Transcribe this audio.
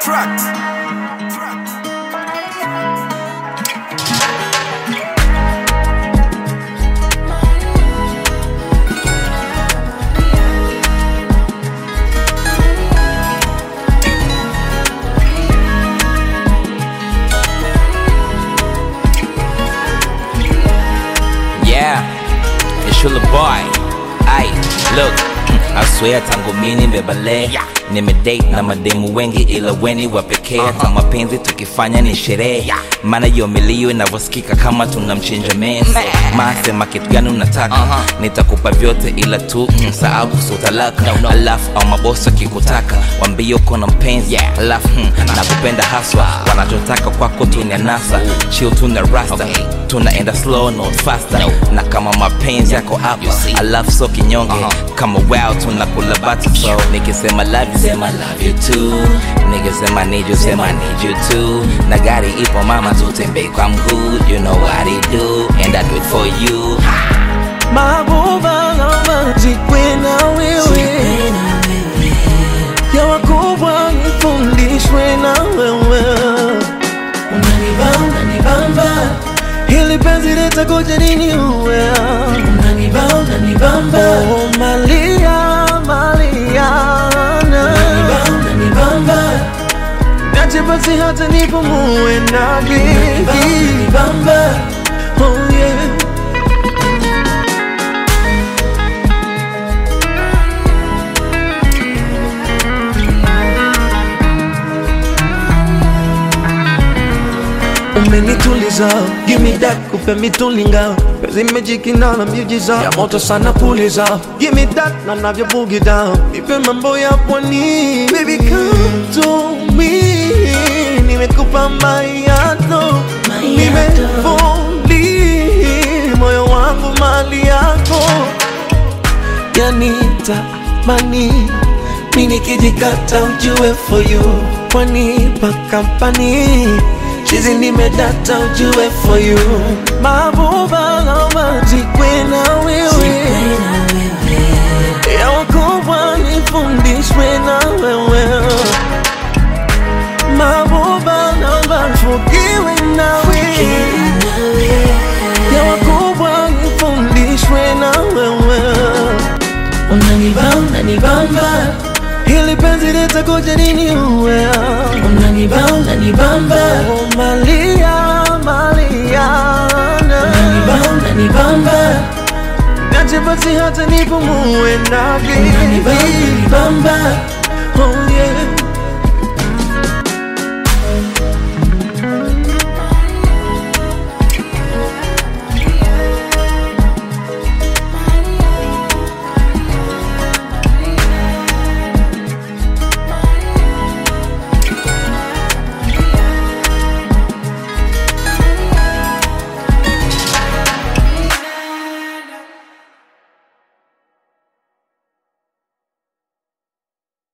Yeah, it's your little boy. Ay, look, I swear tangu mini mbebale nimedate na mademu wengi ila weni wapekee. Hata mapenzi tukifanya ni sherehe, maana yo milio inavosikika kama tunamchinja mese. Masema kitu gani unataka, nitakupa vyote ila tu sahau kuhusu talaka. Alafu au maboso kikutaka wambie uko na mpenzi. Alafu nakupenda haswa, wanachotaka kwako tu ni anasa. Chill tuna rasta, tunaenda slow not faster. Na kama mapenzi yako hapo, alafu so kinyonge kama wow tunakula bata. So nikisema love you, sema love you too. Nikisema need you, sema need you too. Na gari ipo mama tutembe kwa mguu. You know what I do and I do it for you. Mabuba lama jikwe na wewe, ya wakubwa nifundishwe na wewe. Unanibamba hili penzi litakuja nini uwe. Unanibamba oh Unanibamba nache basi hata nipumue na unanibamba oh yeah. Umenituliza, give me that, kupe mitulinga. Pezi mejikina na miujiza, ya moto sana puliza. Give me that, na navyo boogie down. Ipe mambo ya pwani, baby come to me. Nimekupa mayato, nimefoli moyo wangu mali yako. Yanita mani, mini kijikata ujue for you. Kwani pa kampani chizi nimedata ujue for you. Mabuba lama jikwe na wewe, ya wakubwa nifundishwe na wewe. Mabuba lama fukiwe na wewe, ya wakubwa nifundishwe na wewe. Unanibamba hili penzi litakuja nini uwe. Unanibamba oh Unanibamba nache basi hata nipumue na unanibamba